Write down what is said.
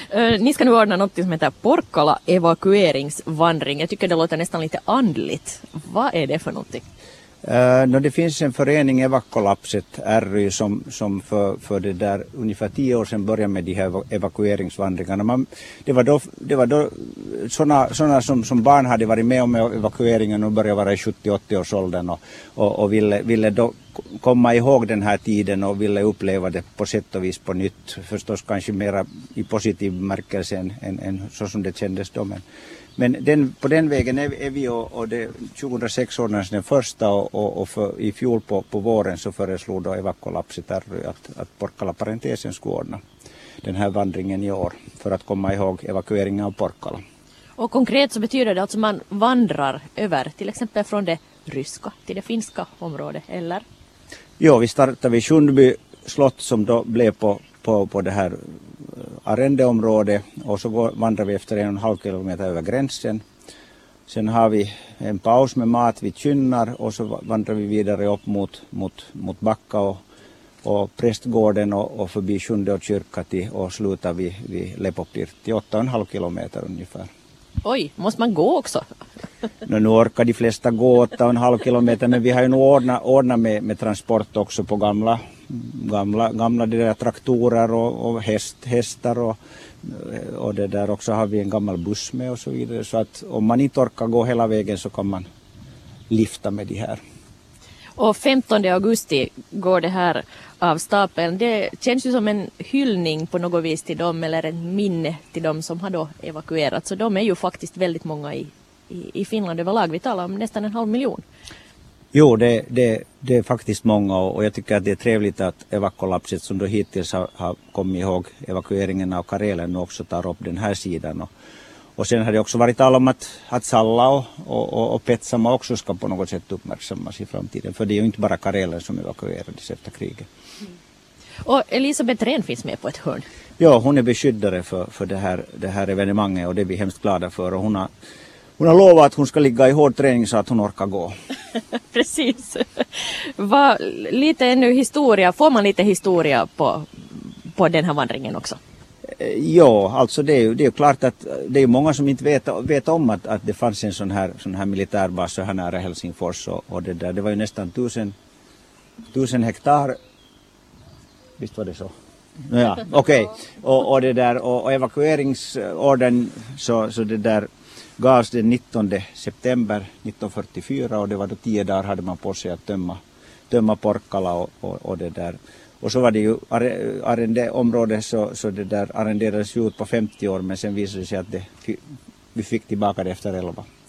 Ni ska nu ordna något som heter Porkkala evakueringsvandring. Jag tycker det låter nästan lite andligt. Vad är det för någonting? Det finns en förening, Evakkolapset RY, som för det där ungefär 10 år sedan började med de här evakueringsvandringarna. Det var då sådana som barn hade varit med om evakueringen och började vara i 70-80 års åldern och ville då komma ihåg den här tiden och ville uppleva det på sätt och vis på nytt. Förstås kanske mera i positiv märkelse än så som det kändes då. Men på den vägen är vi och det 2006 ordnades den första och i fjol på våren så föreslog då Evakkolapset att Porkkala-parentesen skulle ordna den här vandringen i år för att komma ihåg evakueringen av Porkkala. Och konkret så betyder det alltså man vandrar över till exempel från det ryska till det finska området, eller? Ja, vi startar vid Sundby slott som då blev på det här arrendeområdet och så vandrar vi efter 1,5 kilometer över gränsen. Sen har vi en paus med mat vid Kynnar och så vandrar vi vidare upp mot Backa och prästgården och förbi Sjunde och kyrka och slutar vid Lepopirtti, 8,5 kilometer ungefär. Oj, måste man gå också? Nu orkar de flesta gå 8,5 kilometer, men vi har ju nog ordnat med transport också på gamla de där traktorer och hästar och det där också har vi en gammal buss med och så vidare. Så att om man inte orkar gå hela vägen så kan man lifta med de här. Och 15 augusti går det här av stapeln. Det känns ju som en hyllning på något vis till dem eller en minne till dem som har då evakuerat. Så de är ju faktiskt väldigt många i Finland överlag. Vi talar om nästan 500 000. Jo, det är faktiskt många och jag tycker att det är trevligt att Evakkolapset som då hittills har kommit ihåg evakueringen av Karelen också tar upp den här sidan. Och sen har det också varit tal om att Salla och Petsamo också ska på något sätt uppmärksammas i framtiden. För det är ju inte bara Karelen som evakuerades efter kriget. Mm. Och Elisabeth Rehn finns med på ett hörn. Ja, hon är beskyddare för det här evenemanget och det är vi hemskt glada för. Och hon har lovat att hon ska ligga i hård träning så att hon orkar gå. Precis. Lite ännu historia. Får man lite historia på den här vandringen också? Ja, alltså det är ju klart att det är många som inte vet om att det fanns en sån här militärbas så här nära Helsingfors och det där. Det var ju nästan 1000 hektar. Visst var det så? Ja, okej. Och det där och evakueringsorden så det där gavs den 19 september 1944 och det var då 10 dagar hade man på sig att tömma Porkkala och det där. Och så var det ju arrendeområdet så det där arrenderades ut på 50 år men sen visade det sig att vi fick tillbaka det efter 11.